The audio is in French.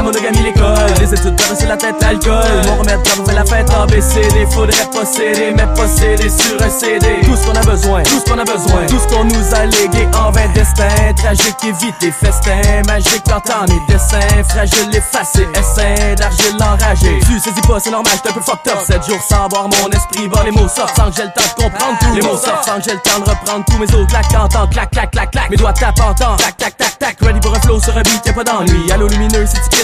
monogamie, l'école. Les études, c'est la tête, l'alcool. Mon remède, quand on fait la fête en BCD. Faudrait posséder, mais posséder sur un CD. Tout ce qu'on a besoin, tout ce qu'on a besoin. Tout ce qu'on nous a légué en vain destin. Tragique, évite des festins. Magique, t'entends mes dessins. Fragile, effacé, essaim d'argile enragé. Tu saisis pas, c'est normal, j'suis un peu fucked up. 7 jours sans boire, mon esprit bat, les mots sortent sans que j'ai le temps de comprendre tout. Les mots sortent sans que j'ai le temps de reprendre tous mes os claquant, clac, clac, clac, clac. Mes doigts tapent en temps, tac, tac, tac, tac. Ready pour un flow sur un beat, y'a pas d'ennui. Allô lumineux, si tu quittes